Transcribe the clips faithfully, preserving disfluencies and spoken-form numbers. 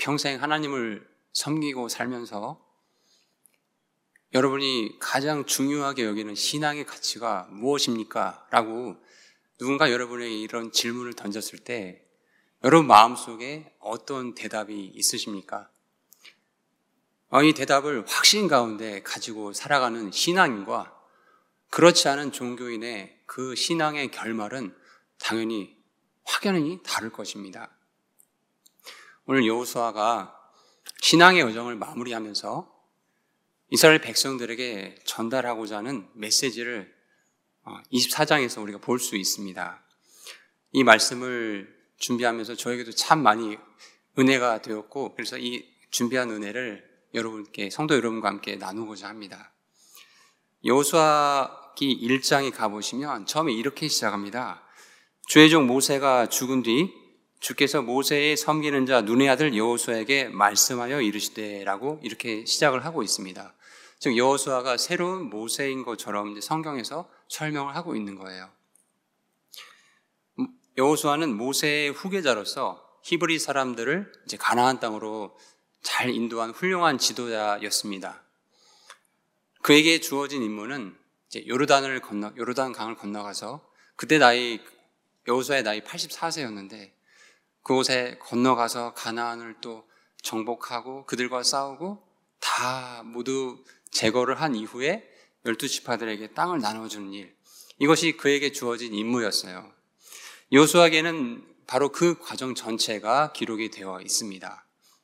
평생 하나님을 섬기고 살면서 여러분이 가장 중요하게 여기는 신앙의 가치가 무엇입니까? 라고 누군가 여러분에게 이런 질문을 던졌을 때 여러분 마음속에 어떤 대답이 있으십니까? 이 대답을 확신 가운데 가지고 살아가는 신앙인과 그렇지 않은 종교인의 그 신앙의 결말은 당연히 확연히 다를 것입니다. 오늘 여호수아가 신앙의 여정을 마무리하면서 이스라엘 백성들에게 전달하고자 하는 메시지를 이십사 장에서 우리가 볼 수 있습니다. 이 말씀을 준비하면서 저에게도 참 많이 은혜가 되었고, 그래서 이 준비한 은혜를 여러분께, 성도 여러분과 함께 나누고자 합니다. 여호수아기 일 장에 가보시면 처음에 이렇게 시작합니다. 주의 종 모세가 죽은 뒤 주께서 모세의 섬기는 자 눈의 아들 여호수아에게 말씀하여 이르시되라고 이렇게 시작을 하고 있습니다. 즉 여호수아가 새로운 모세인 것처럼 성경에서 설명을 하고 있는 거예요. 여호수아는 모세의 후계자로서 히브리 사람들을 이제 가나안 땅으로 잘 인도한 훌륭한 지도자였습니다. 그에게 주어진 임무는 이제 요르단을 건너 요르단 강을 건너가서 그때 나이 여호수아의 나이 팔십사 세였는데 그곳에 건너가서 가나안을 또 정복하고 그들과 싸우고 다 모두 제거를 한 이후에 열두 지파들에게 땅을 나눠주는 일, 이것이 그에게 주어진 임무였어요. 여호수아에게는 바로 그 과정 전체가 기록이 되어 있습니다.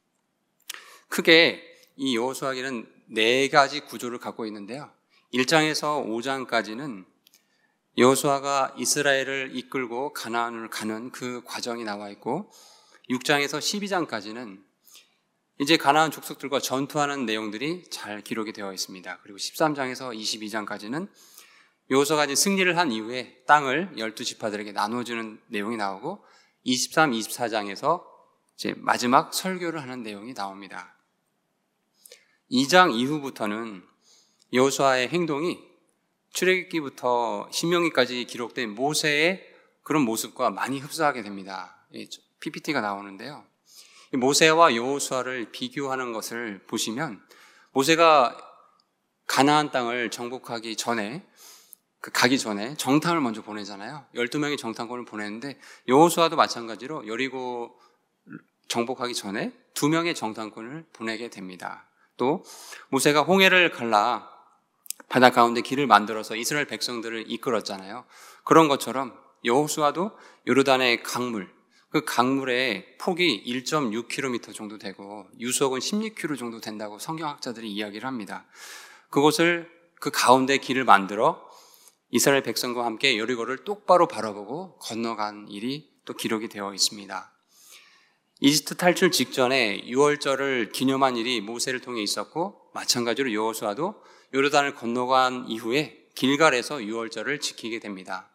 크게 이 여호수아기는 네 가지 구조를 갖고 있는데요. 일 장에서 오 장까지는 여호수아가 이스라엘을 이끌고 가나안을 가는 그 과정이 나와 있고, 육 장에서 십이 장까지는 이제 가나안 족속들과 전투하는 내용들이 잘 기록이 되어 있습니다. 그리고 십삼 장에서 이십이 장까지는 여호수아가 이제 승리를 한 이후에 땅을 열두 지파들에게 나눠주는 내용이 나오고, 이십삼, 이십사 장에서 이제 마지막 설교를 하는 내용이 나옵니다. 이 장 이후부터는 여호수아의 행동이 출애굽기부터 신명기까지 기록된 모세의 그런 모습과 많이 흡사하게 됩니다. 피피티가 나오는데요. 모세와 여호수아를 비교하는 것을 보시면 모세가 가나안 땅을 정복하기 전에 그 가기 전에 정탐을 먼저 보내잖아요. 열두 명의 정탐꾼을 보냈는데 여호수아도 마찬가지로 여리고 정복하기 전에 두 명의 정탐꾼을 보내게 됩니다. 또 모세가 홍해를 갈라 바다 가운데 길을 만들어서 이스라엘 백성들을 이끌었잖아요. 그런 것처럼 여호수아도 요르단의 강물, 그 강물의 폭이 일 점 육 킬로미터 정도 되고 유속은 십육 킬로미터 정도 된다고 성경학자들이 이야기를 합니다. 그곳을 그 가운데 길을 만들어 이스라엘 백성과 함께 여리고를 똑바로 바라보고 건너간 일이 또 기록이 되어 있습니다. 이집트 탈출 직전에 유월절을 기념한 일이 모세를 통해 있었고, 마찬가지로 여호수아도 요르단을 건너간 이후에 길갈에서 유월절을 지키게 됩니다.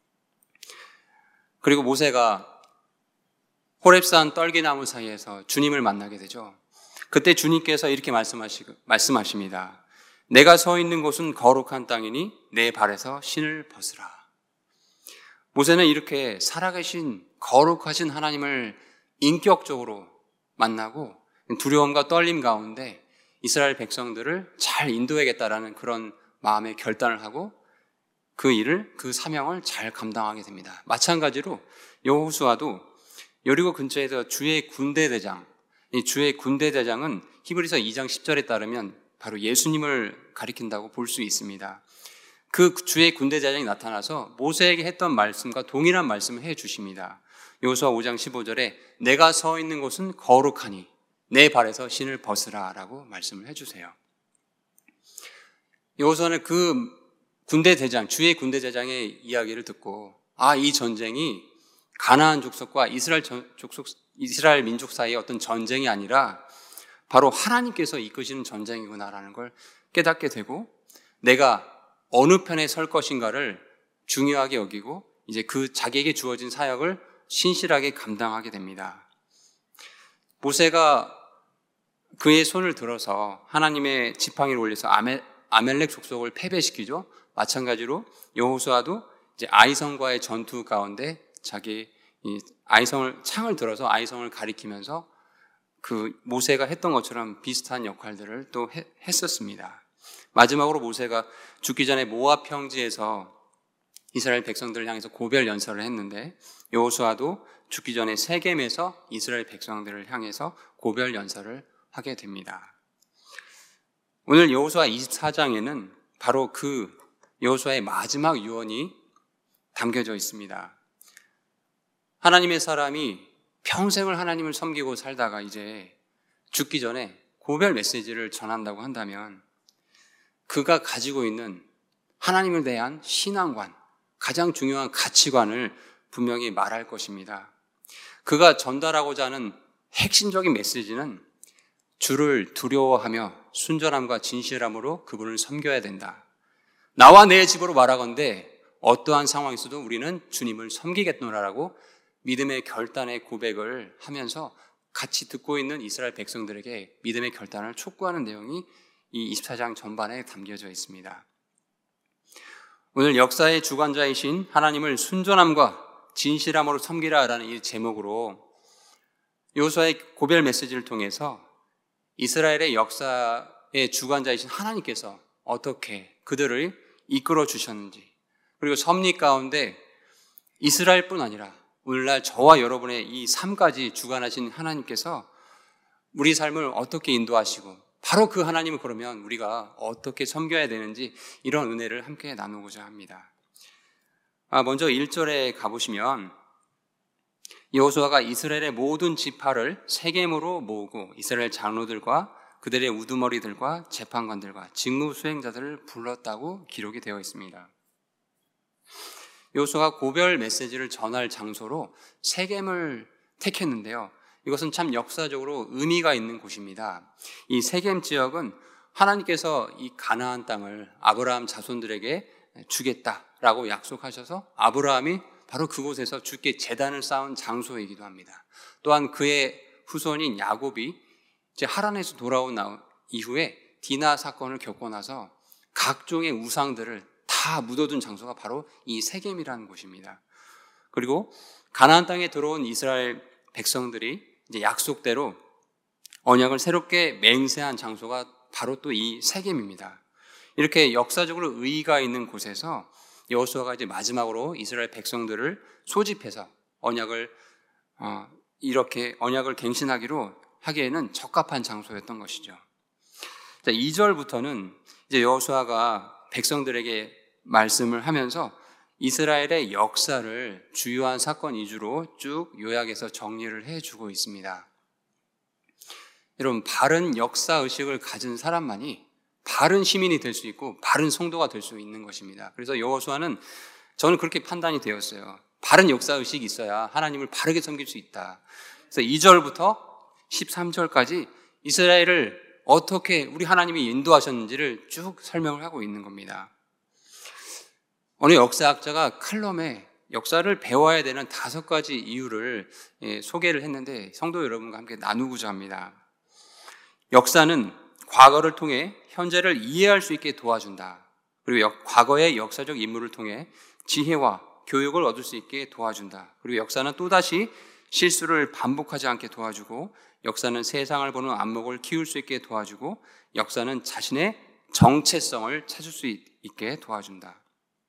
그리고 모세가 호렙산 떨기나무 사이에서 주님을 만나게 되죠. 그때 주님께서 이렇게 말씀하시, 말씀하십니다. 내가 서 있는 곳은 거룩한 땅이니 내 발에서 신을 벗으라. 모세는 이렇게 살아계신 거룩하신 하나님을 인격적으로 만나고 두려움과 떨림 가운데 이스라엘 백성들을 잘 인도해야겠다라는 그런 마음의 결단을 하고 그 일을, 그 사명을 잘 감당하게 됩니다. 마찬가지로 여호수아도 여리고 근처에서 주의 군대대장, 이 주의 군대대장은 히브리서 이 장 십 절에 따르면 바로 예수님을 가리킨다고 볼 수 있습니다. 그 주의 군대대장이 나타나서 모세에게 했던 말씀과 동일한 말씀을 해 주십니다. 여호수아 오 장 십오 절에 내가 서 있는 곳은 거룩하니 내 발에서 신을 벗으라 라고 말씀을 해 주세요. 여호수아는 그 군대대장, 주의 군대대장의 이야기를 듣고 아, 이 전쟁이 가나안 족속과 이스라엘 족속, 이스라엘 민족 사이의 어떤 전쟁이 아니라 바로 하나님께서 이끄시는 전쟁이구나라는 걸 깨닫게 되고 내가 어느 편에 설 것인가를 중요하게 여기고 이제 그 자기에게 주어진 사역을 신실하게 감당하게 됩니다. 모세가 그의 손을 들어서 하나님의 지팡이를 올려서 아멜, 아멜렉 족속을 패배시키죠. 마찬가지로 여호수아도 이제 아이성과의 전투 가운데 자기 이 아이성을 창을 들어서 아이성을 가리키면서 그 모세가 했던 것처럼 비슷한 역할들을 또 해, 했었습니다. 마지막으로 모세가 죽기 전에 모압 평지에서 이스라엘 백성들을 향해서 고별 연설을 했는데, 여호수아도 죽기 전에 세겜에서 이스라엘 백성들을 향해서 고별 연설을 하게 됩니다. 오늘 여호수아 이십사 장에는 바로 그 여호수아의 마지막 유언이 담겨져 있습니다. 하나님의 사람이 평생을 하나님을 섬기고 살다가 이제 죽기 전에 고별 메시지를 전한다고 한다면 그가 가지고 있는 하나님을 대한 신앙관, 가장 중요한 가치관을 분명히 말할 것입니다. 그가 전달하고자 하는 핵심적인 메시지는 주를 두려워하며 순전함과 진실함으로 그분을 섬겨야 된다. 나와 내 집으로 말하건대 어떠한 상황에서도 우리는 주님을 섬기겠노라라고 믿음의 결단의 고백을 하면서 같이 듣고 있는 이스라엘 백성들에게 믿음의 결단을 촉구하는 내용이 이 이십사 장 전반에 담겨져 있습니다. 오늘 역사의 주관자이신 하나님을 순전함과 진실함으로 섬기라라는 이 제목으로 여호수아의 고별 메시지를 통해서 이스라엘의 역사의 주관자이신 하나님께서 어떻게 그들을 이끌어 주셨는지, 그리고 섭리 가운데 이스라엘뿐 아니라 오늘날 저와 여러분의 이 삶까지 주관하신 하나님께서 우리 삶을 어떻게 인도하시고 바로 그 하나님을 그러면 우리가 어떻게 섬겨야 되는지 이런 은혜를 함께 나누고자 합니다. 아, 먼저 일 절에 가보시면 여호수아가 이스라엘의 모든 지파를 세겜으로 모으고 이스라엘 장로들과 그들의 우두머리들과 재판관들과 직무 수행자들을 불렀다고 기록이 되어 있습니다. 여호수아가 고별 메시지를 전할 장소로 세겜을 택했는데요. 이것은 참 역사적으로 의미가 있는 곳입니다. 이 세겜 지역은 하나님께서 이 가나안 땅을 아브라함 자손들에게 주겠다라고 약속하셔서 아브라함이 바로 그곳에서 주께 제단을 쌓은 장소이기도 합니다. 또한 그의 후손인 야곱이 이제 하란에서 돌아온 이후에 디나 사건을 겪고 나서 각종의 우상들을 다 묻어둔 장소가 바로 이 세겜이라는 곳입니다. 그리고 가나안 땅에 들어온 이스라엘 백성들이 이제 약속대로 언약을 새롭게 맹세한 장소가 바로 또 이 세겜입니다. 이렇게 역사적으로 의의가 있는 곳에서 여호수아가 이제 마지막으로 이스라엘 백성들을 소집해서 언약을 어, 이렇게 언약을 갱신하기로 하기에는 적합한 장소였던 것이죠. 자, 이 절부터는 이제 여호수아가 백성들에게 말씀을 하면서 이스라엘의 역사를 주요한 사건 위주로 쭉 요약해서 정리를 해주고 있습니다. 여러분, 바른 역사 의식을 가진 사람만이 바른 시민이 될 수 있고 바른 성도가 될 수 있는 것입니다. 그래서 여호수아는 저는 그렇게 판단이 되었어요. 바른 역사 의식이 있어야 하나님을 바르게 섬길 수 있다. 그래서 이 절부터 십삼 절까지 이스라엘을 어떻게 우리 하나님이 인도하셨는지를 쭉 설명을 하고 있는 겁니다. 어느 역사학자가 칼럼에 역사를 배워야 되는 다섯 가지 이유를 소개를 했는데 성도 여러분과 함께 나누고자 합니다. 역사는 과거를 통해 현재를 이해할 수 있게 도와준다. 그리고 과거의 역사적 인물을 통해 지혜와 교육을 얻을 수 있게 도와준다. 그리고 역사는 또다시 실수를 반복하지 않게 도와주고, 역사는 세상을 보는 안목을 키울 수 있게 도와주고, 역사는 자신의 정체성을 찾을 수 있게 도와준다.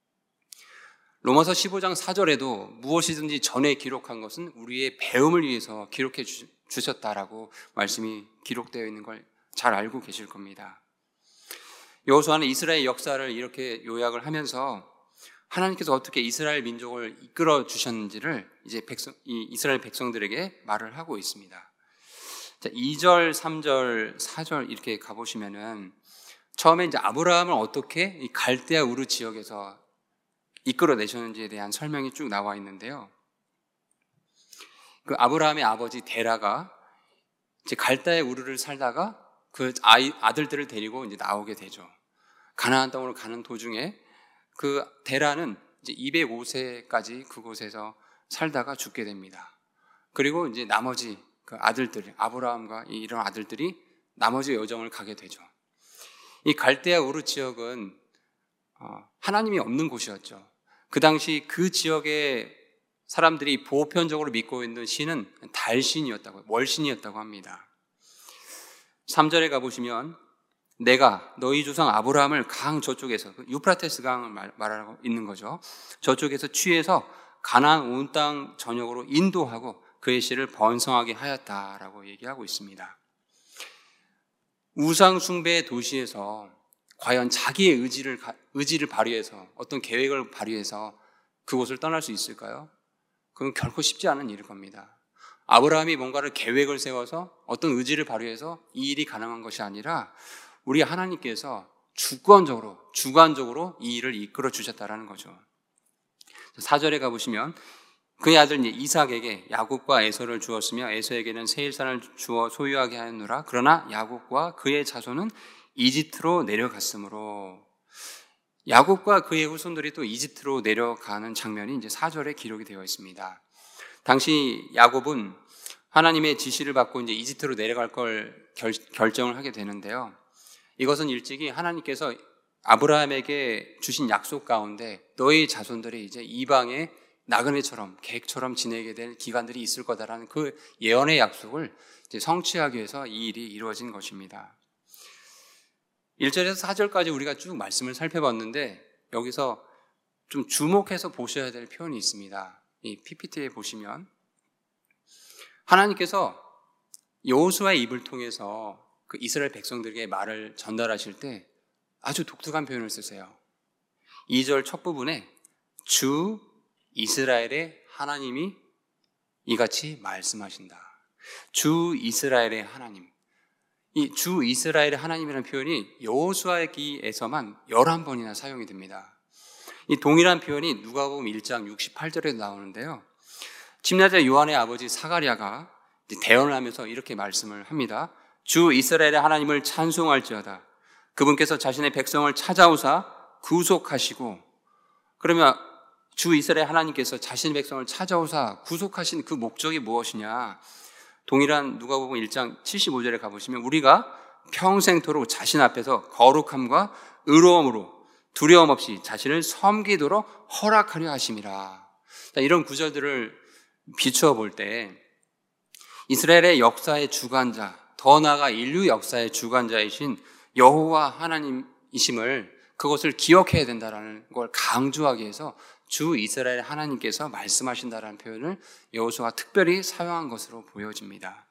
로마서 십오 장 사 절에도 무엇이든지 전에 기록한 것은 우리의 배움을 위해서 기록해 주셨다라고 말씀이 기록되어 있는 걸 잘 알고 계실 겁니다. 여호수아는 이스라엘 역사를 이렇게 요약을 하면서 하나님께서 어떻게 이스라엘 민족을 이끌어 주셨는지를 이제 백성, 이 이스라엘 백성들에게 말을 하고 있습니다. 자, 이 절, 삼 절, 사 절 이렇게 가보시면은 처음에 이제 아브라함을 어떻게 이 갈대아 우르 지역에서 이끌어내셨는지에 대한 설명이 쭉 나와 있는데요. 그 아브라함의 아버지 데라가 이제 갈대아 우르를 살다가 그 아이, 아들들을 데리고 이제 나오게 되죠. 가나안 땅으로 가는 도중에 그 데라는 이제 이백오 세까지 그곳에서 살다가 죽게 됩니다. 그리고 이제 나머지 그 아들들, 아브라함과 이런 아들들이 나머지 여정을 가게 되죠. 이 갈대아 우르 지역은 하나님이 없는 곳이었죠. 그 당시 그 지역의 사람들이 보편적으로 믿고 있는 신은 달신이었다고, 월신이었다고 합니다. 삼 절에 가보시면 내가 너희 조상 아브라함을 강 저쪽에서, 유프라테스 강을 말, 말하고 있는 거죠. 저쪽에서 취해서 가나안 온 땅 전역으로 인도하고 그의 씨를 번성하게 하였다라고 얘기하고 있습니다. 우상 숭배의 도시에서 과연 자기의 의지를, 의지를 발휘해서 어떤 계획을 발휘해서 그곳을 떠날 수 있을까요? 그건 결코 쉽지 않은 일일 겁니다. 아브라함이 뭔가를 계획을 세워서 어떤 의지를 발휘해서 이 일이 가능한 것이 아니라 우리 하나님께서 주권적으로, 주관적으로 이 일을 이끌어 주셨다라는 거죠. 사 절에 가보시면 그의 아들 이삭에게 야곱과 에서를 주었으며 에서에게는 세일산을 주어 소유하게 하였노라. 그러나 야곱과 그의 자손은 이집트로 내려갔으므로, 야곱과 그의 후손들이 또 이집트로 내려가는 장면이 이제 사 절에 기록이 되어 있습니다. 당시 야곱은 하나님의 지시를 받고 이제 이집트로 내려갈 걸 결, 결정을 하게 되는데요. 이것은 일찍이 하나님께서 아브라함에게 주신 약속 가운데 너희 자손들이 이제 이방의 나그네처럼 객처럼 지내게 될 기간들이 있을 거다라는 그 예언의 약속을 이제 성취하기 위해서 이 일이 이루어진 것입니다. 일 절에서 사 절까지 우리가 쭉 말씀을 살펴봤는데 여기서 좀 주목해서 보셔야 될 표현이 있습니다. 이 피피티에 보시면 하나님께서 여호수아의 입을 통해서 그 이스라엘 백성들에게 말을 전달하실 때 아주 독특한 표현을 쓰세요. 이 절 첫 부분에 주 이스라엘의 하나님이 이같이 말씀하신다. 주 이스라엘의 하나님. 이 주 이스라엘의 하나님이라는 표현이 여호수아기에서만 열한 번이나 사용이 됩니다. 이 동일한 표현이 누가복음 일 장 육십팔 절에도 나오는데요. 침례자 요한의 아버지 사가랴가 대언을 하면서 이렇게 말씀을 합니다. 주 이스라엘의 하나님을 찬송할지어다. 그분께서 자신의 백성을 찾아오사 구속하시고, 그러면 주 이스라엘 하나님께서 자신의 백성을 찾아오사 구속하신 그 목적이 무엇이냐? 동일한 누가복음 일 장 칠십오 절에 가보시면 우리가 평생토록 자신 앞에서 거룩함과 의로움으로 두려움 없이 자신을 섬기도록 허락하려 하심이라. 이런 구절들을 비추어 볼 때 이스라엘의 역사의 주관자, 더 나아가 인류 역사의 주관자이신 여호와 하나님이심을, 그것을 기억해야 된다는 걸 강조하기 위해서 주 이스라엘 하나님께서 말씀하신다라는 표현을 여호수아가 특별히 사용한 것으로 보여집니다.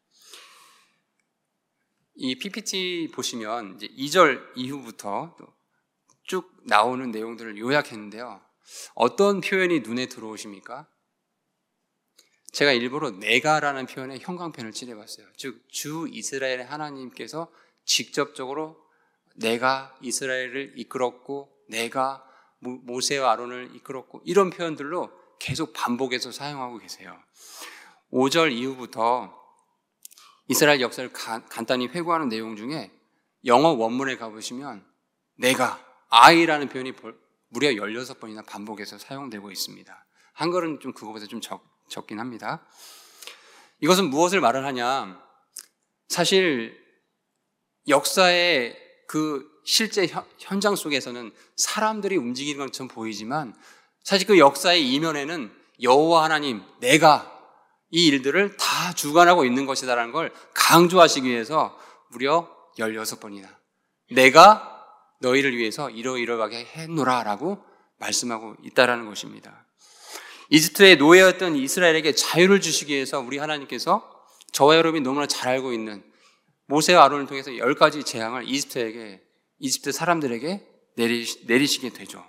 이 피피티 보시면 이제 이 절 이후부터 쭉 나오는 내용들을 요약했는데요. 어떤 표현이 눈에 들어오십니까? 제가 일부러 내가라는 표현에 형광펜을 칠해봤어요. 즉, 주 이스라엘의 하나님께서 직접적으로 내가 이스라엘을 이끌었고 내가 모세와 아론을 이끌었고 이런 표현들로 계속 반복해서 사용하고 계세요. 오 절 이후부터 이스라엘 역사를 가, 간단히 회고하는 내용 중에 영어 원문에 가보시면 내가, I라는 표현이 무려 열여섯 번이나 반복해서 사용되고 있습니다. 한글은 좀 그거보다 좀 적, 적긴 합니다. 이것은 무엇을 말을 하냐? 사실 역사의 그 실제 현, 현장 속에서는 사람들이 움직이는 것처럼 보이지만 사실 그 역사의 이면에는 여호와 하나님, 내가 이 일들을 다 주관하고 있는 것이다라는 걸 강조하시기 위해서 무려 열여섯 번이나 내가 너희를 위해서 이러이러하게 했노라 라고 말씀하고 있다라는 것입니다. 이집트의 노예였던 이스라엘에게 자유를 주시기 위해서 우리 하나님께서 저와 여러분이 너무나 잘 알고 있는 모세와 아론을 통해서 열 가지 재앙을 이집트에게, 이집트 사람들에게 내리, 내리시게 되죠.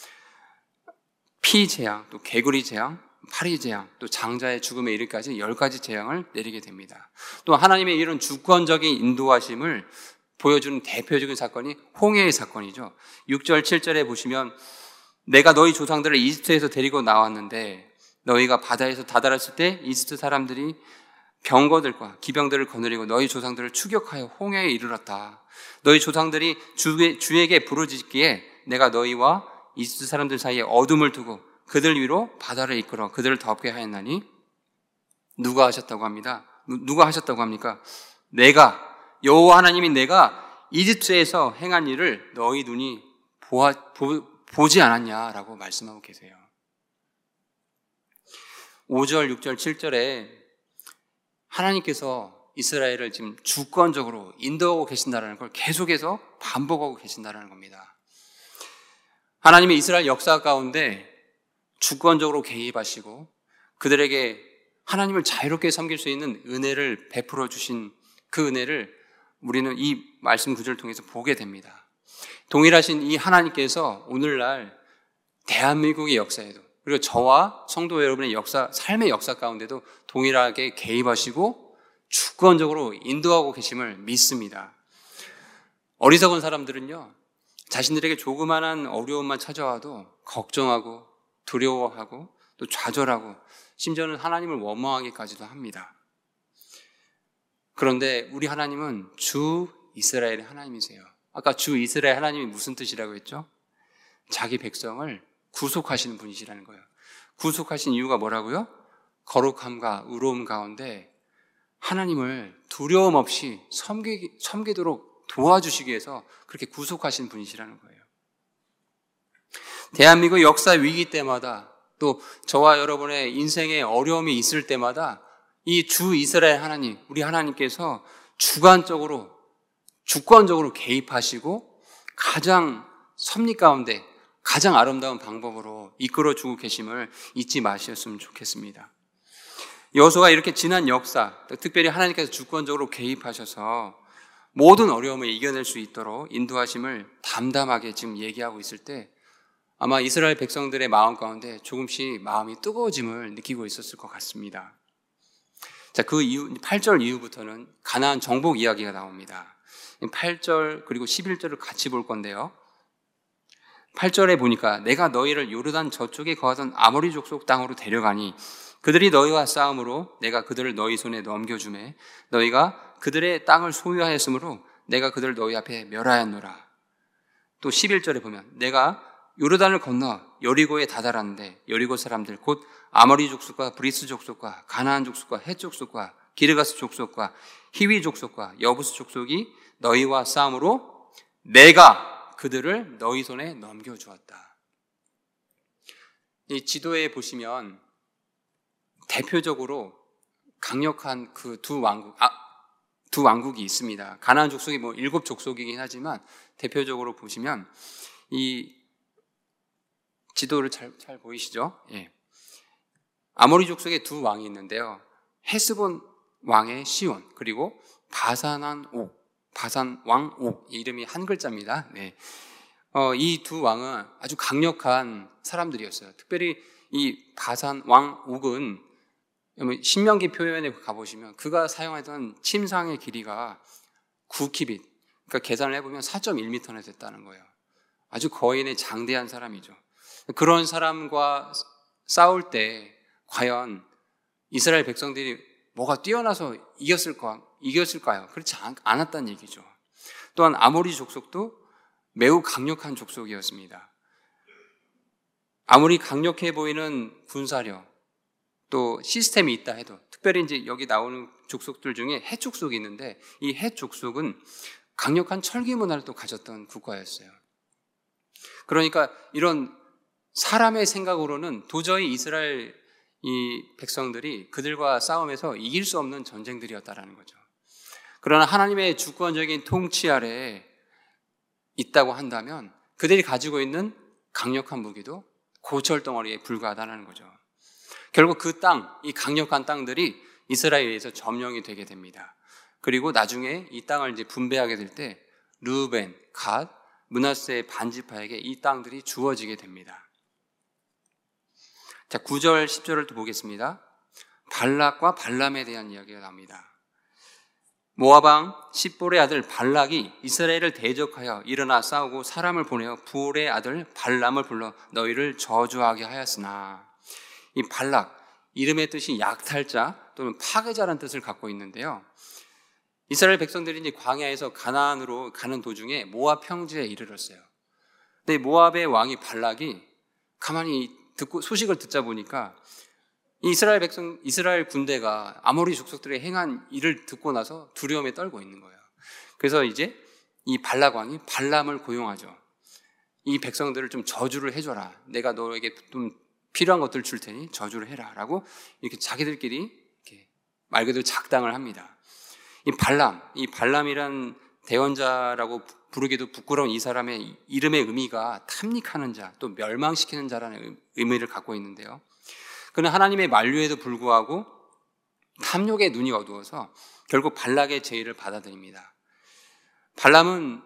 피 재앙, 또 개구리 재앙, 파리 재앙, 또 장자의 죽음에 이르기까지 열 가지 재앙을 내리게 됩니다. 또 하나님의 이런 주권적인 인도하심을 보여주는 대표적인 사건이 홍해의 사건이죠. 육 절, 칠 절에 보시면 내가 너희 조상들을 이집트에서 데리고 나왔는데 너희가 바다에서 다다랐을 때 이집트 사람들이 병거들과 기병들을 거느리고 너희 조상들을 추격하여 홍해에 이르렀다. 너희 조상들이 주에, 주에게 부르짖기에 내가 너희와 이집트 사람들 사이에 어둠을 두고 그들 위로 바다를 이끌어 그들을 덮게 하였나니 누가 하셨다고 합니다. 누가 하셨다고 합니까? 내가, 여호와 하나님이 내가 이집트에서 행한 일을 너희 눈이 보아, 보, 보지 않았냐라고 말씀하고 계세요. 오 절, 육 절, 칠 절에 하나님께서 이스라엘을 지금 주권적으로 인도하고 계신다는 걸 계속해서 반복하고 계신다는 겁니다. 하나님의 이스라엘 역사 가운데 주권적으로 개입하시고 그들에게 하나님을 자유롭게 섬길 수 있는 은혜를 베풀어 주신 그 은혜를 우리는 이 말씀 구절을 통해서 보게 됩니다. 동일하신 이 하나님께서 오늘날 대한민국의 역사에도 그리고 저와 성도 여러분의 역사, 삶의 역사 가운데도 동일하게 개입하시고 주권적으로 인도하고 계심을 믿습니다. 어리석은 사람들은요, 자신들에게 조그마한 어려움만 찾아와도 걱정하고 두려워하고 또 좌절하고 심지어는 하나님을 원망하기까지도 합니다. 그런데 우리 하나님은 주 이스라엘의 하나님이세요. 아까 주 이스라엘 하나님이 무슨 뜻이라고 했죠? 자기 백성을 구속하시는 분이시라는 거예요. 구속하신 이유가 뭐라고요? 거룩함과 의로움 가운데 하나님을 두려움 없이 섬기, 섬기도록 도와주시기 위해서 그렇게 구속하신 분이시라는 거예요. 대한민국 역사 위기 때마다 또 저와 여러분의 인생에 어려움이 있을 때마다 이 주 이스라엘 하나님, 우리 하나님께서 주관적으로, 주권적으로 개입하시고 가장 섭리 가운데 가장 아름다운 방법으로 이끌어주고 계심을 잊지 마셨으면 좋겠습니다. 여호수아가 이렇게 지난 역사, 특별히 하나님께서 주권적으로 개입하셔서 모든 어려움을 이겨낼 수 있도록 인도하심을 담담하게 지금 얘기하고 있을 때 아마 이스라엘 백성들의 마음 가운데 조금씩 마음이 뜨거워짐을 느끼고 있었을 것 같습니다. 자, 그 이후, 팔 절 이후부터는 가나안 정복 이야기가 나옵니다. 팔 절 그리고 십일 절을 같이 볼 건데요. 팔 절에 보니까 내가 너희를 요르단 저쪽에 거하던 아모리 족속 땅으로 데려가니 그들이 너희와 싸움으로 내가 그들을 너희 손에 넘겨주매 너희가 그들의 땅을 소유하였으므로 내가 그들을 너희 앞에 멸하였노라. 또 십일 절에 보면 내가 요르단을 건너 여리고에 다다랐는데 여리고 사람들 곧 아모리 족속과 브리스 족속과 가나안 족속과 헷 족속과 기르가스 족속과 히위 족속과 여부스 족속이 너희와 싸움으로 내가 그들을 너희 손에 넘겨주었다. 이 지도에 보시면 대표적으로 강력한 그 두 왕국, 아, 두 왕국이 있습니다. 가나안 족속이 뭐 일곱 족속이긴 하지만 대표적으로 보시면 이 지도를 잘, 잘 보이시죠? 예. 아모리 족속의 두 왕이 있는데요. 헤스본 왕의 시온 그리고 바산한 옥, 바산 왕 옥, 이름이 한 글자입니다. 네. 어, 이 두 왕은 아주 강력한 사람들이었어요. 특별히 이 바산 왕 옥은 신명기 표현에 가보시면 그가 사용하던 침상의 길이가 구 키빗, 그러니까 계산을 해보면 사 점 일 미터나 됐다는 거예요. 아주 거인의 장대한 사람이죠. 그런 사람과 싸울 때 과연 이스라엘 백성들이 뭐가 뛰어나서 이겼을까, 이겼을까요? 그렇지 않, 않았다는 얘기죠. 또한 아모리 족속도 매우 강력한 족속이었습니다. 아무리 강력해 보이는 군사력, 또 시스템이 있다 해도, 특별히 이제 여기 나오는 족속들 중에 헷 족속이 있는데 이 헷 족속은 강력한 철기 문화를 또 가졌던 국가였어요. 그러니까 이런 사람의 생각으로는 도저히 이스라엘 이 백성들이 그들과 싸움에서 이길 수 없는 전쟁들이었다라는 거죠. 그러나 하나님의 주권적인 통치 아래에 있다고 한다면 그들이 가지고 있는 강력한 무기도 고철 덩어리에 불과하다는 거죠. 결국 그 땅, 이 강력한 땅들이 이스라엘에서 점령이 되게 됩니다. 그리고 나중에 이 땅을 이제 분배하게 될 때 르우벤, 갓, 므낫세 반지파에게 이 땅들이 주어지게 됩니다. 자, 구 절, 십 절을 또 보겠습니다. 발락과 발람에 대한 이야기가 나옵니다. 모압왕 십볼의 아들 발락이 이스라엘을 대적하여 일어나 싸우고 사람을 보내어 부올의 아들 발람을 불러 너희를 저주하게 하였으나, 이 발락, 이름의 뜻이 약탈자 또는 파괴자라는 뜻을 갖고 있는데요. 이스라엘 백성들이 이제 광야에서 가나안으로 가는 도중에 모압 평지에 이르렀어요. 근데 모압의 왕이 발락이 가만히 듣고 소식을 듣자 보니까 이스라엘 백성, 이스라엘 군대가 아모리 족속들의 행한 일을 듣고 나서 두려움에 떨고 있는 거예요. 그래서 이제 이 발락 왕이 발람을 고용하죠. 이 백성들을 좀 저주를 해줘라. 내가 너에게 좀 필요한 것들을 줄 테니 저주를 해라. 라고 이렇게 자기들끼리 이렇게 말 그대로 작당을 합니다. 이 발람, 이 발람이란 대언자라고 부르기도 부끄러운 이 사람의 이름의 의미가 탐닉하는 자, 또 멸망시키는 자라는 의미를 갖고 있는데요. 그는 하나님의 만류에도 불구하고 탐욕의 눈이 어두워서 결국 발락의 제의를 받아들입니다. 발람은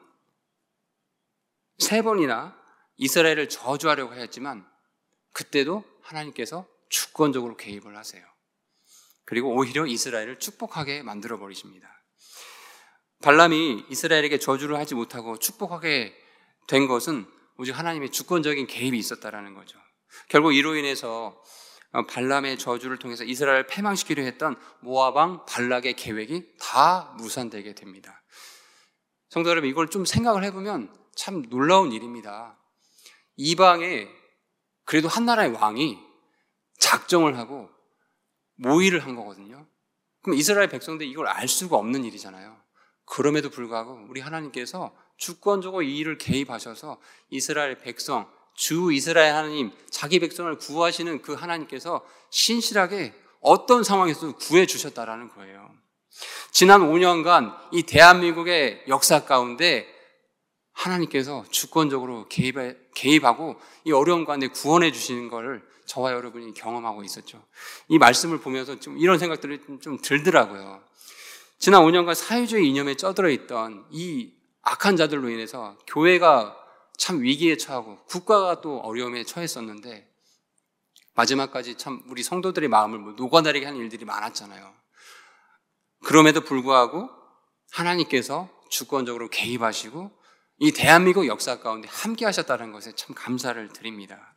세 번이나 이스라엘을 저주하려고 하였지만 그때도 하나님께서 주권적으로 개입을 하세요. 그리고 오히려 이스라엘을 축복하게 만들어 버리십니다. 발람이 이스라엘에게 저주를 하지 못하고 축복하게 된 것은 오직 하나님의 주권적인 개입이 있었다라는 거죠. 결국 이로 인해서 발람의 저주를 통해서 이스라엘을 패망시키려 했던 모압 왕 발락의 계획이 다 무산되게 됩니다. 성도 여러분, 이걸 좀 생각을 해보면 참 놀라운 일입니다. 이방에 그래도 한 나라의 왕이 작정을 하고 모의를 한 거거든요. 그럼 이스라엘 백성들이 이걸 알 수가 없는 일이잖아요. 그럼에도 불구하고 우리 하나님께서 주권적으로 이 일을 개입하셔서 이스라엘 백성, 주 이스라엘 하나님, 자기 백성을 구하시는 그 하나님께서 신실하게 어떤 상황에서도 구해주셨다라는 거예요. 지난 오 년간 이 대한민국의 역사 가운데 하나님께서 주권적으로 개입해, 개입하고 이 어려운 가운데 구원해 주시는 것을 저와 여러분이 경험하고 있었죠. 이 말씀을 보면서 좀 이런 생각들이 좀 들더라고요. 지난 오 년간 사회주의 이념에 쩌들어 있던 이 악한 자들로 인해서 교회가 참 위기에 처하고 국가가 또 어려움에 처했었는데 마지막까지 참 우리 성도들의 마음을 녹아내리게 한 일들이 많았잖아요. 그럼에도 불구하고 하나님께서 주권적으로 개입하시고 이 대한민국 역사 가운데 함께 하셨다는 것에 참 감사를 드립니다.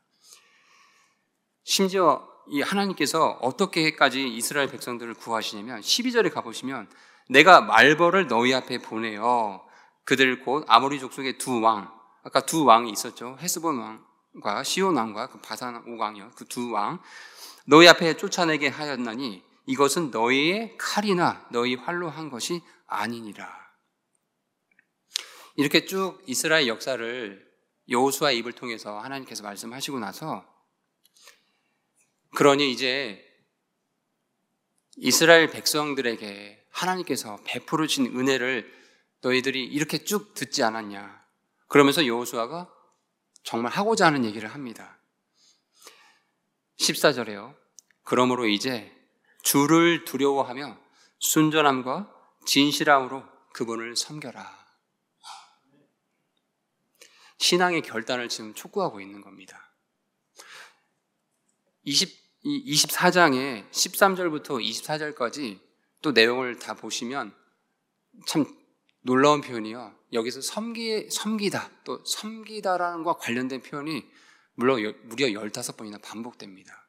심지어 이 하나님께서 어떻게까지 이스라엘 백성들을 구하시냐면 십이 절에 가보시면 내가 말벌을 너희 앞에 보내어 그들 곧 아모리 족속의 두 왕, 아까 두 왕이 있었죠. 헤스본 왕과 시온 왕과 그 바산 오강이요. 그 두 왕 너희 앞에 쫓아내게 하였나니 이것은 너희의 칼이나 너희 활로 한 것이 아니니라. 이렇게 쭉 이스라엘 역사를 여호수아 입을 통해서 하나님께서 말씀하시고 나서 그러니 이제 이스라엘 백성들에게 하나님께서 베풀어 주신 은혜를 너희들이 이렇게 쭉 듣지 않았냐. 그러면서 여호수아가 정말 하고자 하는 얘기를 합니다. 십사 절에요. 그러므로 이제 주를 두려워하며 순전함과 진실함으로 그분을 섬겨라. 신앙의 결단을 지금 촉구하고 있는 겁니다. 이십사 장에 십삼 절부터 이십사 절까지 또 내용을 다 보시면 참 놀라운 표현이요. 여기서 섬기, 섬기다, 또 섬기다라는 것과 관련된 표현이 물론 무려 열다섯 번이나 반복됩니다.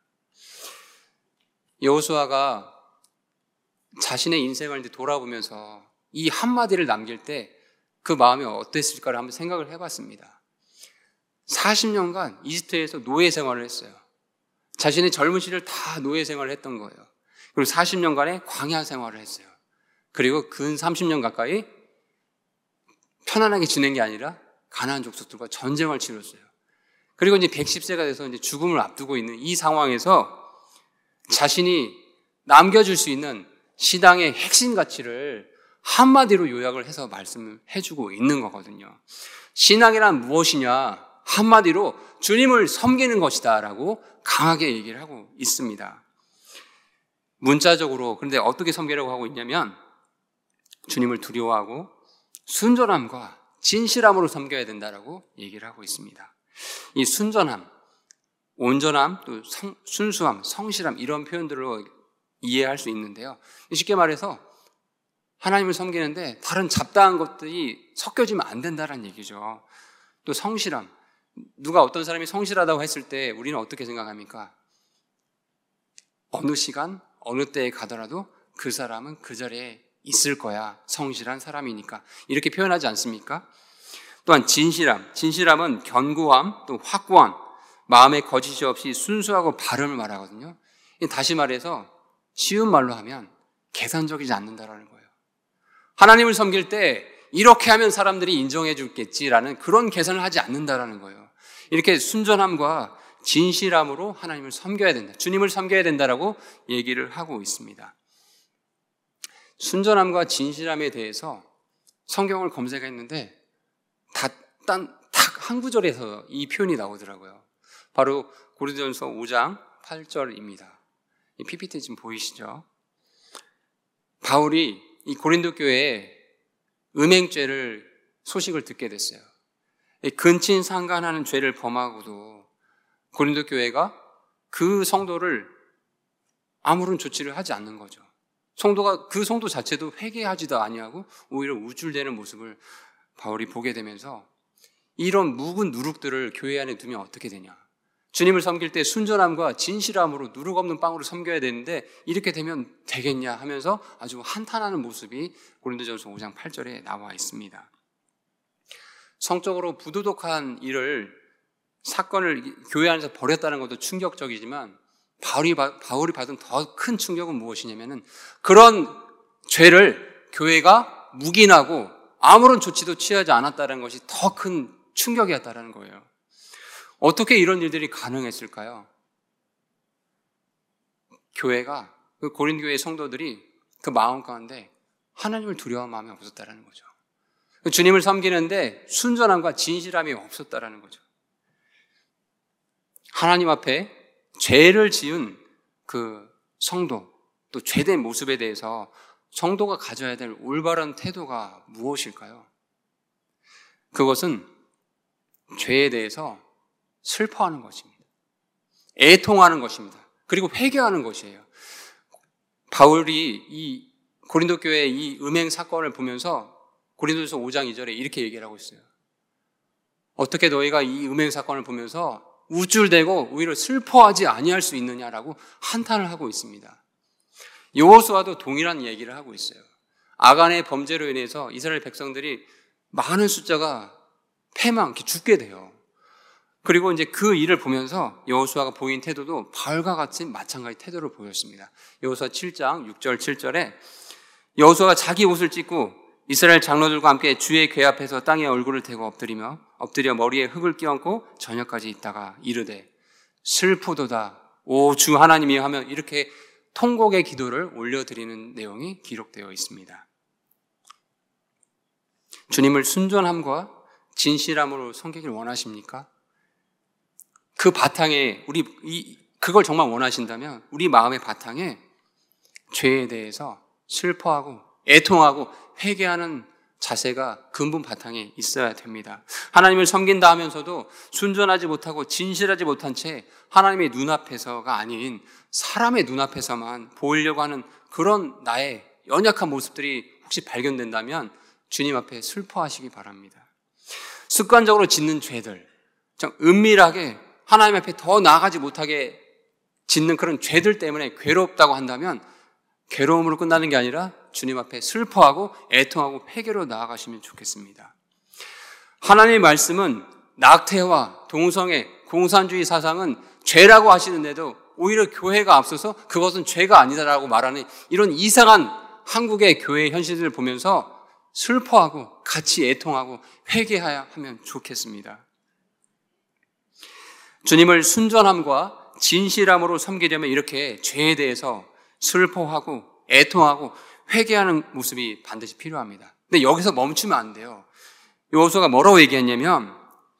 여호수아가 자신의 인생을 돌아보면서 이 한마디를 남길 때 그 마음이 어땠을까를 한번 생각을 해봤습니다. 사십 년간 이집트에서 노예 생활을 했어요. 자신의 젊은 시를 다 노예 생활을 했던 거예요. 그리고 사십 년간의 광야 생활을 했어요. 그리고 근 삼십 년 가까이 편안하게 지낸 게 아니라 가나안 족속들과 전쟁을 치렀어요. 그리고 이제 백십 세가 돼서 이제 죽음을 앞두고 있는 이 상황에서 자신이 남겨줄 수 있는 신앙의 핵심 가치를 한마디로 요약을 해서 말씀을 해주고 있는 거거든요. 신앙이란 무엇이냐? 한마디로 주님을 섬기는 것이다 라고 강하게 얘기를 하고 있습니다. 문자적으로 그런데 어떻게 섬기라고 하고 있냐면 주님을 두려워하고 순전함과 진실함으로 섬겨야 된다라고 얘기를 하고 있습니다. 이 순전함, 온전함, 또 성, 순수함, 성실함 이런 표현들로 이해할 수 있는데요. 쉽게 말해서 하나님을 섬기는데 다른 잡다한 것들이 섞여지면 안 된다는 얘기죠. 또 성실함, 누가 어떤 사람이 성실하다고 했을 때 우리는 어떻게 생각합니까? 어느 시간, 어느 때에 가더라도 그 사람은 그 자리에 있을 거야. 성실한 사람이니까. 이렇게 표현하지 않습니까? 또한 진실함, 진실함은 견고함, 또 확고함, 마음에 거짓이 없이 순수하고 바름을 말하거든요. 다시 말해서 쉬운 말로 하면 계산적이지 않는다라는 거예요. 하나님을 섬길 때 이렇게 하면 사람들이 인정해 줄겠지라는 그런 계산을 하지 않는다라는 거예요. 이렇게 순전함과 진실함으로 하나님을 섬겨야 된다. 주님을 섬겨야 된다라고 얘기를 하고 있습니다. 순전함과 진실함에 대해서 성경을 검색했는데 다 딱 한 구절에서 이 표현이 나오더라고요. 바로 고린도전서 오 장 팔 절입니다. 이 피피티 지금 보이시죠? 바울이 이 고린도 교회에 음행죄를 소식을 듣게 됐어요. 근친상간하는 죄를 범하고도 고린도 교회가 그 성도를 아무런 조치를 하지 않는 거죠. 성도가 그 성도 자체도 회개하지도 아니하고 오히려 우쭐대는 모습을 바울이 보게 되면서 이런 묵은 누룩들을 교회 안에 두면 어떻게 되냐. 주님을 섬길 때 순전함과 진실함으로 누룩 없는 빵으로 섬겨야 되는데 이렇게 되면 되겠냐 하면서 아주 한탄하는 모습이 고린도전서 오 장 팔 절에 나와 있습니다. 성적으로 부도덕한 일을 사건을 교회 안에서 벌였다는 것도 충격적이지만 바울이, 바울이 받은 더 큰 충격은 무엇이냐면은 그런 죄를 교회가 묵인하고 아무런 조치도 취하지 않았다는 것이 더 큰 충격이었다는 거예요. 어떻게 이런 일들이 가능했을까요? 교회가, 그 고린도 교회 성도들이 그 마음 가운데 하나님을 두려워하는 마음이 없었다는 거죠. 주님을 섬기는데 순전함과 진실함이 없었다는 거죠. 하나님 앞에 죄를 지은 그 성도, 또 죄된 모습에 대해서 성도가 가져야 될 올바른 태도가 무엇일까요? 그것은 죄에 대해서 슬퍼하는 것입니다. 애통하는 것입니다. 그리고 회개하는 것이에요. 바울이 이 고린도 교회의 이 음행 사건을 보면서 고린도전서 오 장 이 절에 이렇게 얘기를 하고 있어요. 어떻게 너희가 이 음행 사건을 보면서 우쭐대고 오히려 슬퍼하지 아니할 수 있느냐라고 한탄을 하고 있습니다. 여호수아도 동일한 얘기를 하고 있어요. 아간의 범죄로 인해서 이스라엘 백성들이 많은 숫자가 패망, 죽게 돼요. 그리고 이제 그 일을 보면서 여호수아가 보인 태도도 바울과 같이 마찬가지 태도를 보였습니다. 여호수아 칠 장 육 절 칠 절에 여호수아가 자기 옷을 찢고 이스라엘 장로들과 함께 주의 궤 앞에서 땅에 얼굴을 대고 엎드리며 엎드려 머리에 흙을 끼얹고 저녁까지 있다가 이르되 슬프도다 오 주 하나님이여 하며 이렇게 통곡의 기도를 올려드리는 내용이 기록되어 있습니다. 주님을 순전함과 진실함으로 섬기길 원하십니까? 그 바탕에 우리 이 그걸 정말 원하신다면 우리 마음의 바탕에 죄에 대해서 슬퍼하고 애통하고 회개하는 자세가 근본 바탕에 있어야 됩니다. 하나님을 섬긴다 하면서도 순전하지 못하고 진실하지 못한 채 하나님의 눈앞에서가 아닌 사람의 눈앞에서만 보이려고 하는 그런 나의 연약한 모습들이 혹시 발견된다면 주님 앞에 슬퍼하시기 바랍니다. 습관적으로 짓는 죄들, 좀 은밀하게 하나님 앞에 더 나아가지 못하게 짓는 그런 죄들 때문에 괴롭다고 한다면 괴로움으로 끝나는 게 아니라 주님 앞에 슬퍼하고 애통하고 회개로 나아가시면 좋겠습니다. 하나님의 말씀은 낙태와 동성애, 공산주의 사상은 죄라고 하시는데도 오히려 교회가 앞서서 그것은 죄가 아니다라고 말하는 이런 이상한 한국의 교회 현실들을 보면서 슬퍼하고 같이 애통하고 회개해야 하면 좋겠습니다. 주님을 순전함과 진실함으로 섬기려면 이렇게 죄에 대해서 슬퍼하고 애통하고 회개하는 모습이 반드시 필요합니다. 근데 여기서 멈추면 안 돼요. 여호수아가 뭐라고 얘기했냐면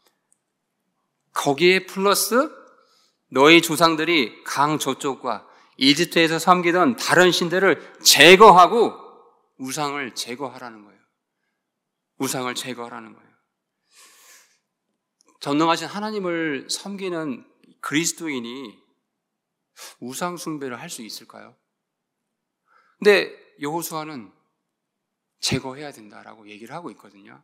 거기에 플러스 너희 조상들이 강 저쪽과 이집트에서 섬기던 다른 신들을 제거하고 우상을 제거하라는 거예요. 우상을 제거하라는 거예요. 전능하신 하나님을 섬기는 그리스도인이 우상 숭배를 할 수 있을까요? 근데 여호수아는 제거해야 된다라고 얘기를 하고 있거든요.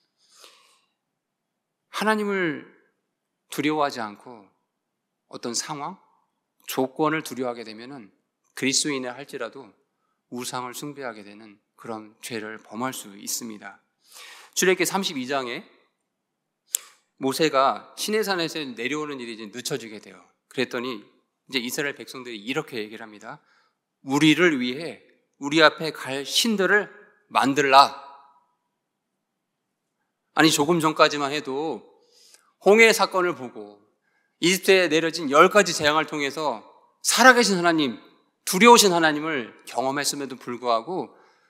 하나님을 두려워하지 않고 어떤 상황, 조건을 두려워하게 되면은 그리스도인을 할지라도 우상을 숭배하게 되는 그런 죄를 범할 수 있습니다. 출애굽기 삼십이 장에 모세가 시내산에서 내려오는 일이 이제 늦춰지게 돼요. 그랬더니 이제 이스라엘 백성들이 이렇게 얘기를 합니다. 우리를 위해 우리 앞에 갈 신들을 만들라. 아니 조금 전까지만 해도 홍해 사건을 보고 이집트에 내려진 열 가지 재앙을 통해서 살아계신 하나님, 두려우신 하나님을 경험했음에도 불구하고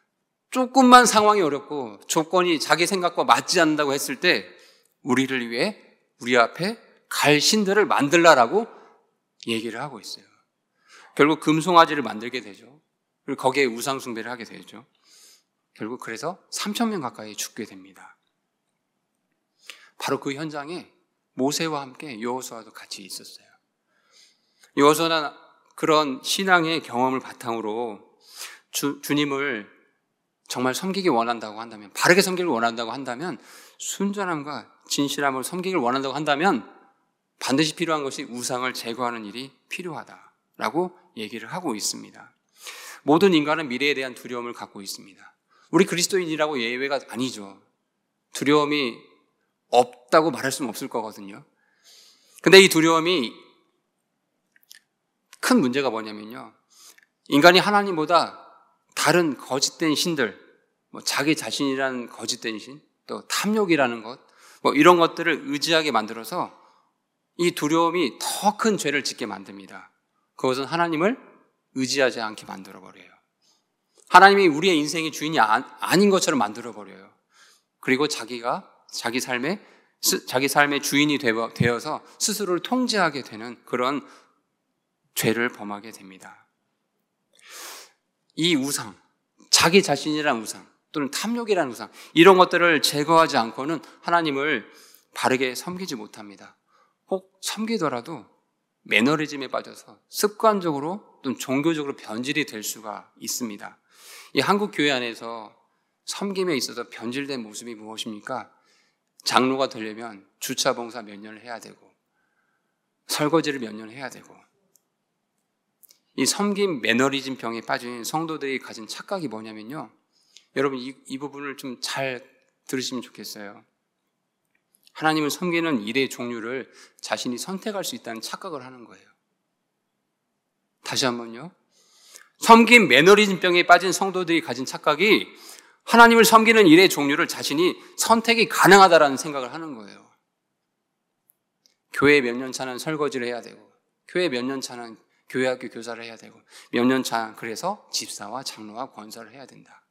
조금만 상황이 어렵고 조건이 자기 생각과 맞지 않는다고 했을 때 우리를 위해 우리 앞에 갈 신들을 만들라라고 얘기를 하고 있어요. 결국 금송아지를 만들게 되죠. 그리고 거기에 우상 숭배를 하게 되죠. 결국 그래서 삼천 명 가까이 죽게 됩니다. 바로 그 현장에 모세와 함께 여호수아도 같이 있었어요. 여호수아는 그런 신앙의 경험을 바탕으로 주, 주님을 정말 섬기기 원한다고 한다면, 바르게 섬기기를 원한다고 한다면, 순전함과 진실함을 섬기기를 원한다고 한다면 반드시 필요한 것이 우상을 제거하는 일이 필요하다라고 얘기를 하고 있습니다. 모든 인간은 미래에 대한 두려움을 갖고 있습니다. 우리 그리스도인이라고 예외가 아니죠. 두려움이 없다고 말할 수는 없을 거거든요. 근데 이 두려움이 큰 문제가 뭐냐면요, 인간이 하나님보다 다른 거짓된 신들, 뭐 자기 자신이라는 거짓된 신, 또 탐욕이라는 것, 뭐 이런 것들을 의지하게 만들어서 이 두려움이 더 큰 죄를 짓게 만듭니다. 그것은 하나님을 의지하지 않게 만들어버려요. 하나님이 우리의 인생의 주인이 아닌 것처럼 만들어버려요. 그리고 자기가 자기 삶의, 자기 삶의 주인이 되어서 스스로를 통제하게 되는 그런 죄를 범하게 됩니다. 이 우상, 자기 자신이란 우상, 또는 탐욕이라는 우상, 이런 것들을 제거하지 않고는 하나님을 바르게 섬기지 못합니다. 혹 섬기더라도 매너리즘에 빠져서 습관적으로 또는 종교적으로 변질이 될 수가 있습니다. 이 한국 교회 안에서 섬김에 있어서 변질된 모습이 무엇입니까? 장로가 되려면 주차 봉사 몇 년을 해야 되고, 설거지를 몇 년 해야 되고, 이 섬김 매너리즘 병에 빠진 성도들이 가진 착각이 뭐냐면요, 여러분 이, 이 부분을 좀 잘 들으시면 좋겠어요. 하나님을 섬기는 일의 종류를 자신이 선택할 수 있다는 착각을 하는 거예요. 다시 한번요. 섬김 매너리즘 병에 빠진 성도들이 가진 착각이 하나님을 섬기는 일의 종류를 자신이 선택이 가능하다라는 생각을 하는 거예요. 교회 몇 년 차는 설거지를 해야 되고, 교회 몇 년 차는 교회학교 교사를 해야 되고, 몇 년 차 그래서 집사와 장로와 권사를 해야 된다.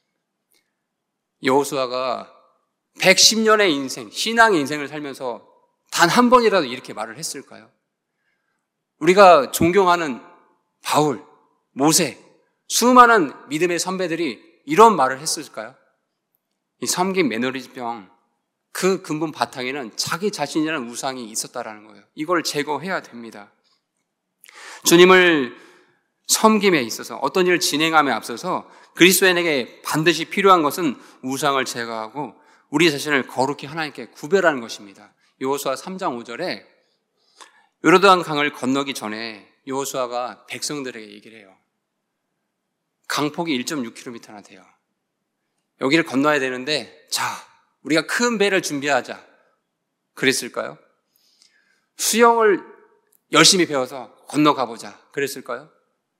여호수아가 백십 년의 인생, 신앙의 인생을 살면서 단 한 번이라도 이렇게 말을 했을까요? 우리가 존경하는 바울, 모세, 수많은 믿음의 선배들이 이런 말을 했을까요? 이 섬김 매너리즘병, 그 근본 바탕에는 자기 자신이라는 우상이 있었다라는 거예요. 이걸 제거해야 됩니다. 주님을 섬김에 있어서, 어떤 일을 진행함에 앞서서 그리스도인에게 반드시 필요한 것은 우상을 제거하고 우리 자신을 거룩히 하나님께 구별하는 것입니다. 여호수아 삼 장 오 절에 요르단 강을 건너기 전에 여호수아가 백성들에게 얘기를 해요. 강폭이 일 점 육 킬로미터나 돼요. 여기를 건너야 되는데, 자, 우리가 큰 배를 준비하자. 그랬을까요? 수영을 열심히 배워서 건너가보자. 그랬을까요?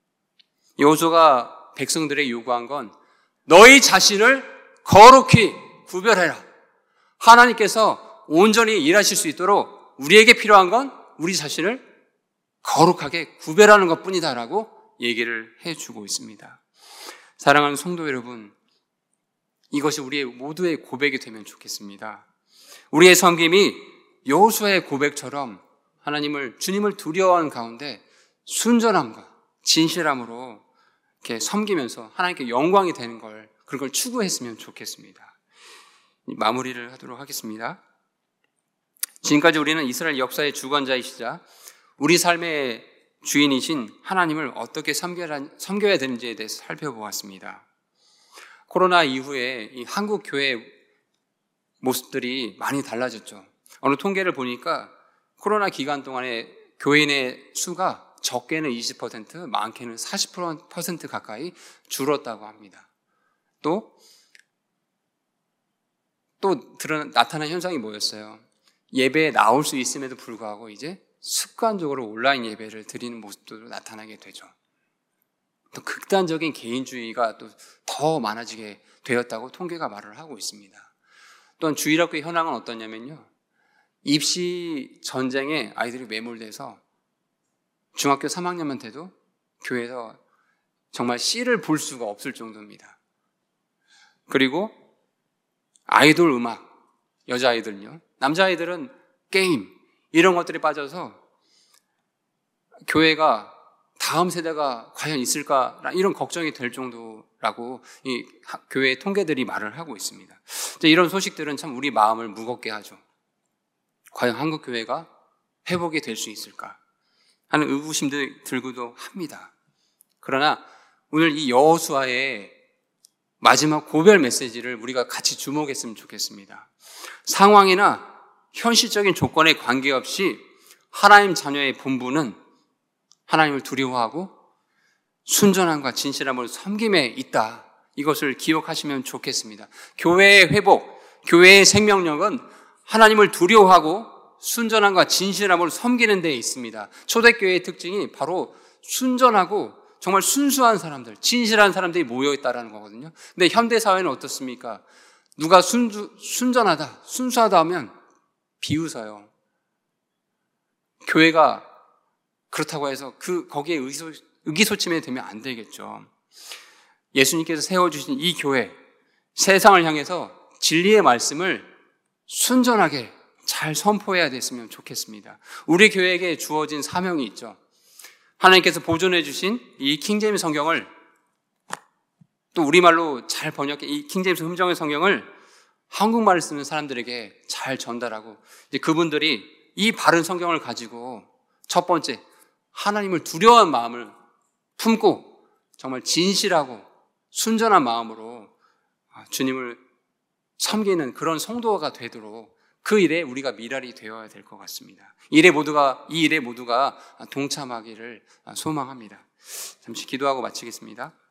여호수아가 백성들에게 요구한 건 너희 자신을 거룩히 구별해라. 하나님께서 온전히 일하실 수 있도록 우리에게 필요한 건 우리 자신을 거룩하게 구별하는 것뿐이다라고 얘기를 해주고 있습니다. 사랑하는 성도 여러분, 이것이 우리의 모두의 고백이 되면 좋겠습니다. 우리의 섬김이 여호수아의 고백처럼 하나님을, 주님을 두려워하는 가운데 순전함과 진실함으로 이렇게 섬기면서 하나님께 영광이 되는 걸, 그런 걸 추구했으면 좋겠습니다. 마무리를 하도록 하겠습니다. 지금까지 우리는 이스라엘 역사의 주관자이시자 우리 삶의 주인이신 하나님을 어떻게 섬겨야 되는지에 대해서 살펴보았습니다. 코로나 이후에 이 한국 교회 모습들이 많이 달라졌죠. 어느 통계를 보니까 코로나 기간 동안에 교인의 수가 적게는 이십 퍼센트, 많게는 사십 퍼센트 가까이 줄었다고 합니다. 또, 또 드러, 나타난 현상이 뭐였어요? 예배에 나올 수 있음에도 불구하고 이제 습관적으로 온라인 예배를 드리는 모습도 나타나게 되죠. 또 극단적인 개인주의가 또 더 많아지게 되었다고 통계가 말을 하고 있습니다. 또한 주일학교의 현황은 어떠냐면요, 입시 전쟁에 아이들이 매몰돼서 중학교 삼 학년만 돼도 교회에서 정말 씨를 볼 수가 없을 정도입니다. 그리고 아이돌 음악, 여자아이들요. 남자아이들은 게임, 이런 것들에 빠져서 교회가 다음 세대가 과연 있을까 이런 걱정이 될 정도라고 이 교회 통계들이 말을 하고 있습니다. 이런 소식들은 참 우리 마음을 무겁게 하죠. 과연 한국 교회가 회복이 될 수 있을까 하는 의구심도 들기도 합니다. 그러나 오늘 이 여호수아의 마지막 고별 메시지를 우리가 같이 주목했으면 좋겠습니다. 상황이나 현실적인 조건에 관계없이 하나님 자녀의 본분은 하나님을 두려워하고 순전함과 진실함으로 섬김에 있다. 이것을 기억하시면 좋겠습니다. 교회의 회복, 교회의 생명력은 하나님을 두려워하고 순전함과 진실함으로 섬기는 데에 있습니다. 초대교회의 특징이 바로 순전하고 정말 순수한 사람들, 진실한 사람들이 모여있다는 거거든요. 근데 현대사회는 어떻습니까? 누가 순주, 순전하다, 순수하다 하면 비웃어요. 교회가 그렇다고 해서 그, 거기에 의기소, 의기소침이 되면 안 되겠죠. 예수님께서 세워주신 이 교회, 세상을 향해서 진리의 말씀을 순전하게 잘 선포해야 됐으면 좋겠습니다. 우리 교회에게 주어진 사명이 있죠. 하나님께서 보존해 주신 이 킹제임스 성경을 또 우리말로 잘 번역해 이 킹제임스 흠정의 성경을 한국말을 쓰는 사람들에게 잘 전달하고 이제 그분들이 이 바른 성경을 가지고 첫 번째 하나님을 두려워하는 마음을 품고 정말 진실하고 순전한 마음으로 주님을 섬기는 그런 성도가 되도록 그 일에 우리가 미랄이 되어야 될 것 같습니다. 일에 모두가, 이 일에 모두가 동참하기를 소망합니다. 잠시 기도하고 마치겠습니다.